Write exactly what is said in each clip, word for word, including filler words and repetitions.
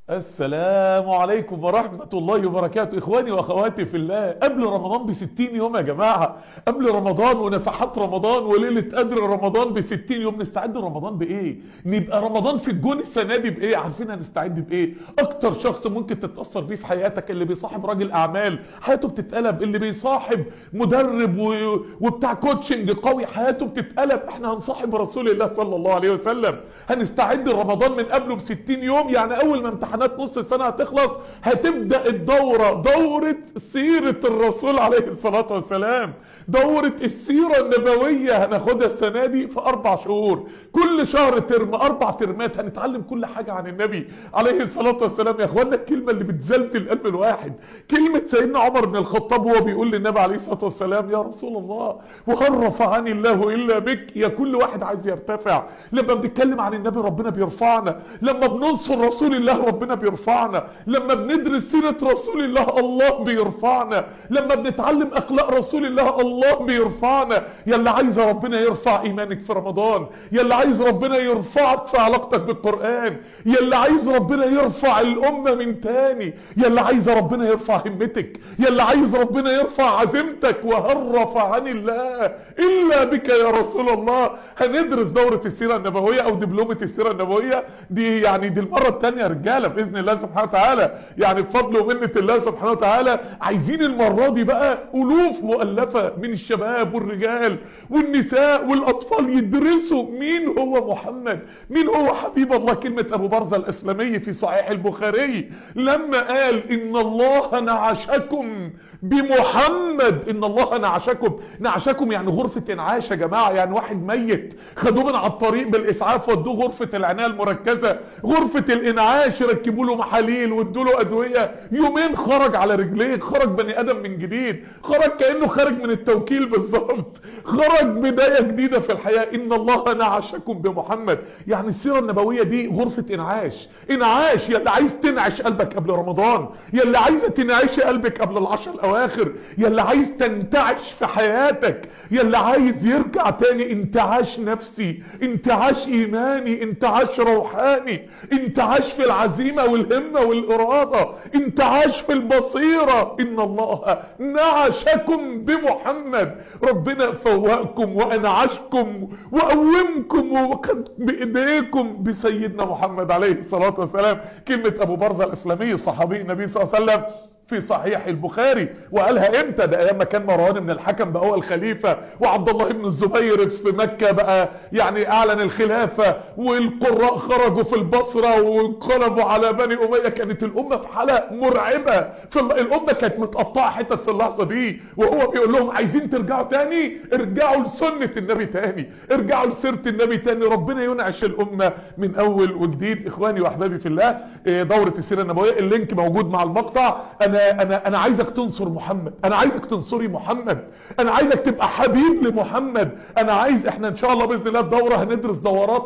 السلام عليكم ورحمة الله وبركاته. اخواني واخواتي في الله، قبل رمضان بستين يوم يا جماعة، قبل رمضان ونفحات رمضان وليلة قدر رمضان بستين يوم. نستعد لرمضان بايه؟ نبقى رمضان في الجون السنة دي بايه؟ عارفين هنستعد بايه؟ اكتر شخص ممكن تتأثر بيه في حياتك اللي بيصاحب راجل اعمال حياته بتتقلب، اللي بيصاحب مدرب و... وبتاع كوتشنج قوي حياته بتتقلب. احنا هنصاحب رسول الله صلى الله عليه وسلم. هنستعد لرمضان من قبله بستين يوم، يعني اول ما امتحانات نص السنة هتخلص هتبدأ الدورة، دورة سيرة الرسول عليه الصلاة والسلام، دورة السيرة النبوية هناخدها السنة دي في اربع شهور، كل شهر ترم، اربع ترمات هنتعلم كل حاجة عن النبي عليه الصلاة والسلام. يا اخوانا الكلمة اللي بتزلزل قلب الواحد كلمة سيدنا عمر بن الخطاب وهو بيقول للنبي عليه الصلاة والسلام: يا رسول الله وهل رفعني الله الا بك؟ يا كل واحد عايز يرتفع. لما بنتكلم عن النبي ربنا بيرفعنا، لما بننصر رسول الله ربنا بيرفعنا، لما بندرس سيرة رسول الله الله بيرفعنا، لما بنتعلم اخلاق رسول الله الله بيرفعنا. يلا عايز ربنا يرفع ايمانك في رمضان، يلا عايز ربنا يرفعك في علاقتك بالقرآن، يلا عايز ربنا يرفع الامة من تاني، يلا عايز ربنا يرفع همتك، يلا عايز ربنا يرفع عزيمتك. وهل رفعني الله الا بك يا رسول الله. هندرس دورة السيرة النبوية او دبلومة السيرة النبوية دي، يعني دي المرة التانية رجالة باذن الله سبحانه وتعالى، يعني بفضل ومنة الله سبحانه وتعالى. عايزين المرة دي بقى الوف مؤلفة من الشباب والرجال والنساء والاطفال يدرسوا مين هو محمد، مين هو حبيب الله. كلمة ابو برزة الاسلامي في صحيح البخاري لما قال ان الله نعشكم بمحمد، ان الله نعشكم، نعشكم يعني غرفة انعاش يا جماعة، يعني واحد ميت خدوه من على الطريق بالاسعاف ودوه غرفة العناية المركزة، غرفة الانعاش، ركبوا له محاليل وادوا له ادوية، يومين خرج على رجليه، خرج بني ادم من جديد، خرج كأنه خارج من التوكيل بالظبط، خرج بداية جديدة في الحياة. ان الله نعشكم بمحمد، يعني السيرة النبوية دي غرفة انعاش، انعاش. يا اللي عايز تنعش قلبك قبل رمضان، يا اللي عايزة تنعش قلبك قبل العشر الاواخر، يا اللي عايز تنتعش في حياتك، يا اللي عايز يرجع تاني انتعاش نفسي، انتعاش ايماني، انتعاش روحاني، انتعاش في العزيمة والهمة والارادة، انتعاش في البصيرة. ان الله نعشكم بمحمد، ربنا فوقكم وانعشكم وقومكم وخد بايديكم بسيدنا محمد عليه الصلاة والسلام. كلمة ابو برزة الاسلامي صحابي النبي صلى الله عليه وسلم في صحيح البخاري، وقالها امتى؟ ده ايام ما كان مروان بن الحكم بقى هو الخليفة، وعبد الله بن الزبير في مكة بقى يعني اعلن الخلافة، والقراء خرجوا في البصرة وانقلبوا على بني امية. كانت الامة في حالة مرعبة، في الامة كانت متقطعة حتت في اللحظة دي، وهو بيقول لهم عايزين ترجعوا تاني، ارجعوا لسنة النبي تاني، ارجعوا لسيرة النبي تاني، ربنا ينعش الامة من اول وجديد. اخواني واحبابي في الله، دورة السيرة النبوية اللينك موجود مع المقطع. انا انا انا عايزك تنصر محمد، انا عايزك تنصري محمد، انا عايزك تبقى حبيب لمحمد، انا عايز. احنا ان شاء الله باذن الله الدوره هندرس دورات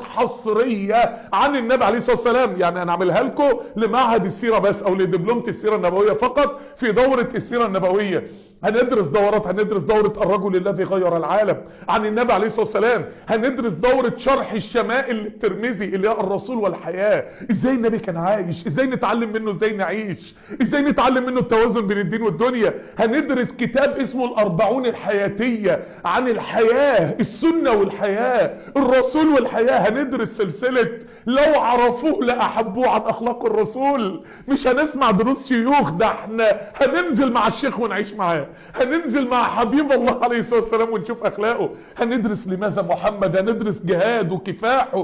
حصريه عن النبي عليه الصلاه والسلام، يعني انا اعملها لكم لمعهد السيره بس او لدبلومه السيره النبويه فقط. في دوره السيره النبويه هندرس دورات، هندرس دورة الرجل الذي غير العالم عن النبي عليه الصلاة والسلام، هندرس دورة شرح الشمائل للترمذي اللي هي الرسول والحياة، ازاي النبي كان عايش، ازاي نتعلم منه ازاي نعيش، ازاي نتعلم منه التوازن بين الدين والدنيا. هندرس كتاب اسمه الاربعون الحياتية عن الحياة، السنة والحياة، الرسول والحياة. هندرس سلسلة لو عرفوه لأحبوه عن اخلاق الرسول. مش هنسمع دروس شيوخ، ده احنا هننزل مع الشيخ ونعيش معاه، هننزل مع حبيب الله عليه الصلاة والسلام ونشوف اخلاقه. هندرس لماذا محمد، هندرس جهاده، كفاحه،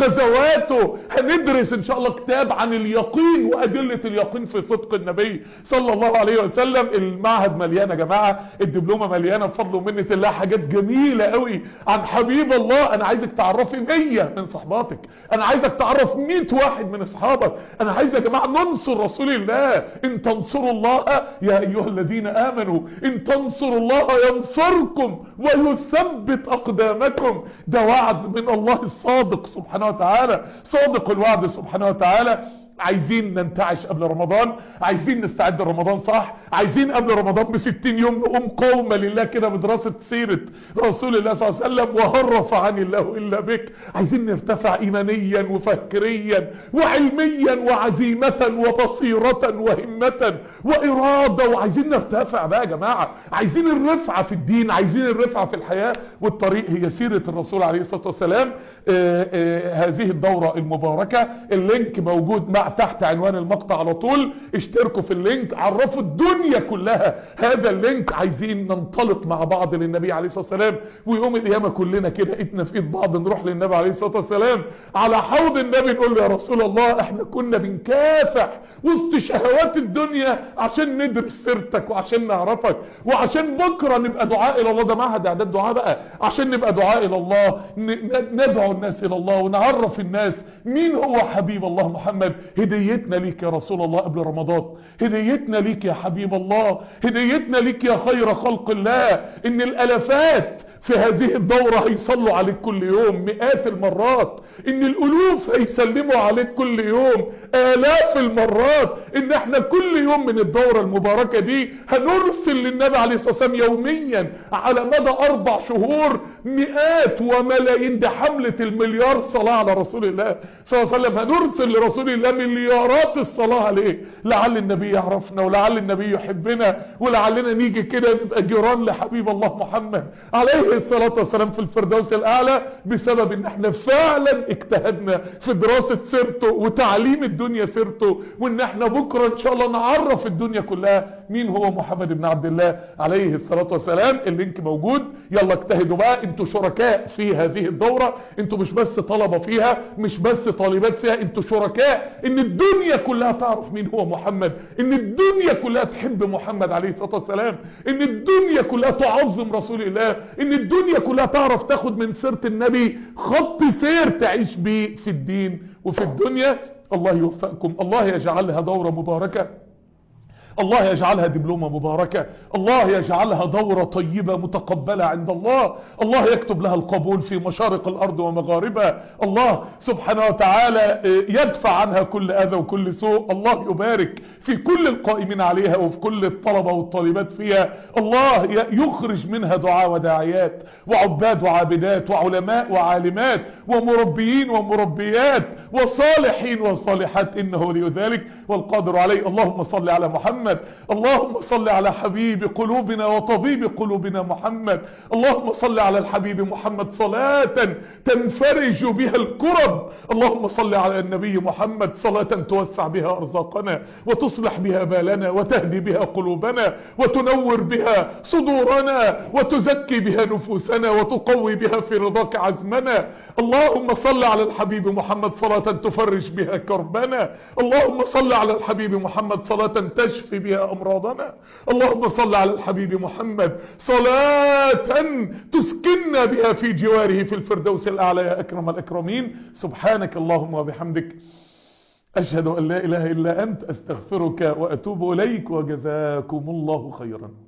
غزواته. هندرس ان شاء الله كتاب عن اليقين وادلة اليقين في صدق النبي صلى الله عليه وسلم. المعهد مليان يا جماعة، الدبلومة مليانة بفضل ومنة الله حاجات جميلة قوي عن حبيب الله. انا عايزك تعرفي مية من صحباتك، انا عايزك تعرف مية واحد من اصحابك، انا عايز يا جماعة ننصر رسول الله. ان تنصروا الله يا ايها الذين امنوا ان تنصروا الله ينصركم ويثبت اقدامكم. ده وعد من الله الصادق سبحانه وتعالى، صادق الوعد سبحانه وتعالى. عايزين ننتعش قبل رمضان، عايزين نستعد لرمضان صح، عايزين قبل رمضان بستين يوم نقوم قومة لله كده بدراسة سيرة رسول الله صلى الله عليه وسلم، وهل رفعني الله إلا بك. عايزين نرتفع إيمانيا وفكريا وعلميا وعزيمة وبصيرة وهمة وإرادة، وعايزين نرتفع بقى يا جماعة، عايزين الرفعة في الدين، عايزين الرفعة في الحياة، والطريق هي سيرة الرسول عليه الصلاة والسلام. آآ آآ هذه الدورة المباركة اللينك موجود مع تحت عنوان المقطع على طول، اشتركوا في اللينك، عرفوا الدنيا كلها هذا اللينك. عايزين ننطلق مع بعض للنبي عليه الصلاة والسلام، ويوم القيامة كلنا كده ايدنا في ايد بعض نروح للنبي عليه الصلاة والسلام على حوض النبي نقول له يا رسول الله احنا كنا بنكافح وسط شهوات الدنيا عشان ندرس سيرتك وعشان نعرفك وعشان بكرة نبقى دعاء الى الله. ده معهد اعداد دعاء بقى، عشان نبقى دعاء الى الله، ندعو الناس الى الله ونعرف الناس مين هو حبيب الله محمد. هديتنا ليك يا رسول الله قبل رمضان، هديتنا ليك يا حبيب الله، هديتنا ليك يا خير خلق الله، ان الالافات في هذه الدورة هيصلوا عليك كل يوم مئات المرات، ان الالوف هيسلموا عليك كل يوم الاف المرات، ان احنا كل يوم من الدورة المباركة دي هنرسل للنبي عليه الصلاة والسلام يوميا على مدى اربع شهور مئات وملايين، ده حملة المليار صلاة على رسول الله صلى الله عليه وسلم. هنرسل لرسول الله مليارات الصلاة عليه، لعل النبي يعرفنا ولعل النبي يحبنا ولعلنا نيجي كده نبقى جيران لحبيب الله محمد عليه الصلاة والسلام في الفردوس الأعلى، بسبب ان احنا فعلا اجتهدنا في دراسة سيرته وتعليم الدنيا سيرته، وان احنا بكرة ان شاء الله نعرف الدنيا كلها مين هو محمد بن عبد الله عليه الصلاة والسلام. اللينك موجود، يلا اجتهدوا بقى، انتوا شركاء في هذه الدورة، انتوا مش بس طلبة فيها، مش بس طالبات فيها، انتوا شركاء ان الدنيا كلها تعرف مين هو محمد، ان الدنيا كلها تحب محمد عليه الصلاة والسلام، ان الدنيا كلها تعظم رسول الله، ان الدنيا كلها تعرف تاخد من سيرة النبي خط سير تعيش بيه في الدين وفي الدنيا. الله يوفقكم، الله يجعلها دورة مباركة، الله يجعلها دبلومة مباركة، الله يجعلها دورة طيبة متقبلة عند الله، الله يكتب لها القبول في مشارق الأرض ومغاربها، الله سبحانه وتعالى يدفع عنها كل أذى وكل سوء، الله يبارك في كل القائمين عليها وفي كل الطلبة والطالبات فيها، الله يخرج منها دعاء وداعيات وعباد وعابدات وعلماء وعالمات ومربيين ومربيات وصالحين وصالحات، إنه ولي ذلك والقادر عليه. اللهم صل على محمد، اللهم صل على حبيب قلوبنا وطبيب قلوبنا محمد، اللهم صل على الحبيب محمد صلاة تنفرج بها الكرب، اللهم صل على النبي محمد صلاة توسع بها أرزاقنا وتصلح بها بالنا وتهدي بها قلوبنا وتنور بها صدورنا وتزكي بها نفوسنا وتقوي بها في رضاك عزمنا. اللهم صل على الحبيب محمد صلاة تفرج بها كربنا، اللهم صل على الحبيب محمد صلاة تشفي بها أمراضنا، اللهم صل على الحبيب محمد صلاة تسكننا بها في جواره في الفردوس الأعلى يا أكرم الأكرمين. سبحانك اللهم وبحمدك، أشهد أن لا إله إلا أنت، أستغفرك وأتوب إليك، وجزاكم الله خيرا.